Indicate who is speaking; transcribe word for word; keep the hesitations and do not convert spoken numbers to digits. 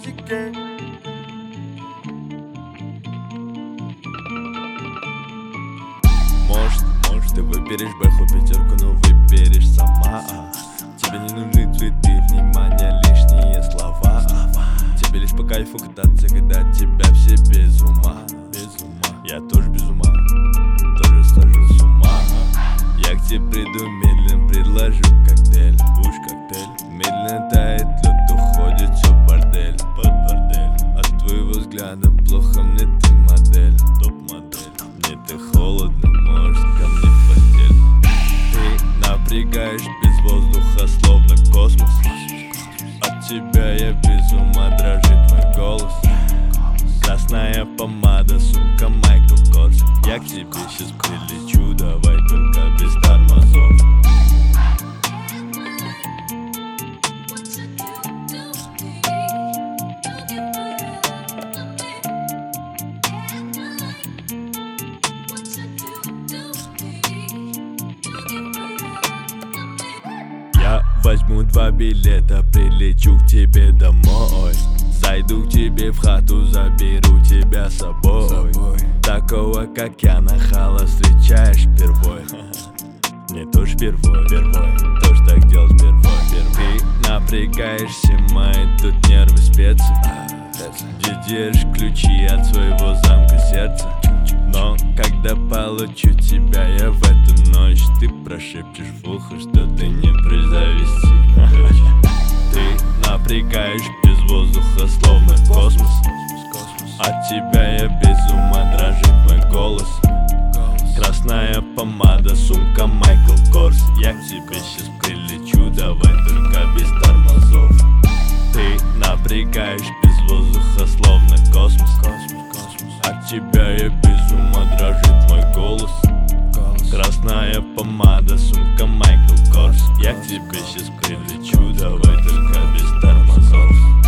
Speaker 1: языке.
Speaker 2: Может, может, ты выберешь бэху пятерку, но выберешь сама. Тебе не нужны цветы, внимание, лишние слова. Тебе лишь по кайфу кататься, когда тебя все без ума. Без ума. Я тоже без ума, тоже схожу с ума. Я к тебе приду, медленно предложу коктейль. Уж коктейль. Медленно тает лед, уходит все бордель. Под бордель. От твоего взгляда плохо, мне ты модель. Топ-модель. Мне ты холодно, может ко мне в постель. Ты напрягаешь без воздуха, словно космос. От тебя я без ума, дрожит мой голос. Красная помада, сумка Майкл Корс. Я к тебе сейчас прилечу, давай только без тормозов. Я возьму два билета, прилечу к тебе домой. Зайду к тебе в хату, заберу тебя с собой, собой. Такого, как я, нахала встречаешь впервой. Мне тоже впервой, впервой. Тоже так делал впервой, впервой. Ты напрягаешься, мои тут нервы специи. Где держишь ключи от своего замка сердца. Но когда получу тебя я в эту ночь, ты прошепчешь в ухо, что ты не призавести. Ты напрягаешь без воздуха, словно космос. От тебя я без ума, дрожит мой голос. Красная помада, сумка Майкл Корс. Я к тебе сейчас прилечу, давай только без тормозов. Ты напрягаешь без воздуха, словно космос. От тебя я без ума, дрожит мой голос. Красная помада, сумка Майкл Корс. Я к тебе сейчас прилечу, давай только без тормозов.